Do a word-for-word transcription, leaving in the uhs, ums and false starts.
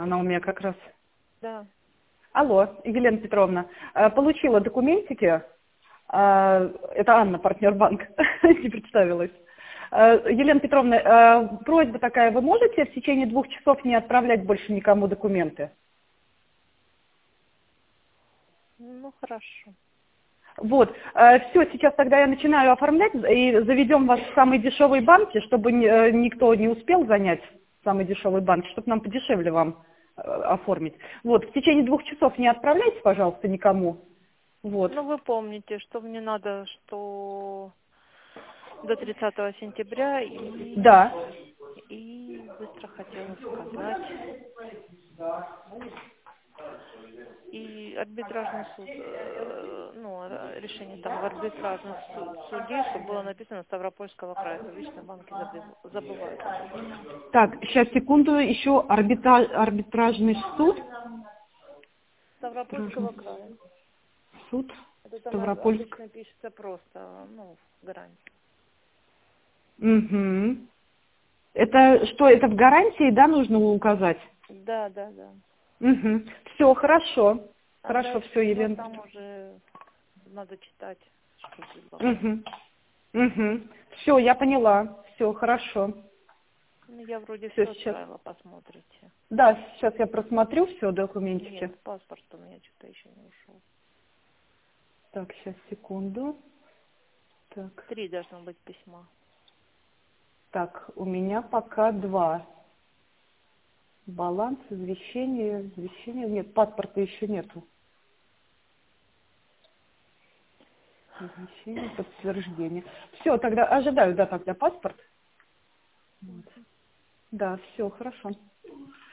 Она у меня как раз... Да. Алло, Елена Петровна, э, получила документики. Э, Это Анна, партнер банка, не представилась. Э, Елена Петровна, э, просьба такая, вы можете в течение двух часов не отправлять больше никому документы? Ну, хорошо. Вот, все, сейчас тогда я начинаю оформлять и заведем вас в самые дешевые банки, чтобы ни- э, никто не успел занять самый дешевый банк, чтобы нам подешевле вам э, оформить. Вот, в течение двух часов не отправляйте, пожалуйста, никому. Вот. Ну, вы помните, что мне надо, что до тридцатого сентября и, Да. и быстро хотела сказать. И арбитражный суд, э, ну, э, решение там в арбитражном су- суде, чтобы было написано Ставропольского края, то вечно банки забыв- забывают об этом. Так, сейчас, секунду, еще арбитра- арбитражный суд. Ставропольского Арбитражный края. суд Это там об- Ставропольск. обычно пишется просто, ну, гарантия. Угу. Это что, это в гарантии, да, нужно указать? Да, да, да. Угу. Все, хорошо. А Хорошо, дальше все, все Елена. там уже надо читать, что предлагают. Угу. Угу. Все, я поняла. Все, хорошо. Ну, я вроде Все, все сейчас. отправила, посмотрите. Да, сейчас я просмотрю все документики. Нет, паспорт у меня что-то еще не ушел. Так, сейчас, секунду. Так, Три должно быть письма. так, у меня пока два. Баланс, извещение, извещение. Нет, паспорта еще нету. Извещение, подтверждение. Все, тогда ожидаю, да, тогда паспорт. Вот. Да, все, хорошо.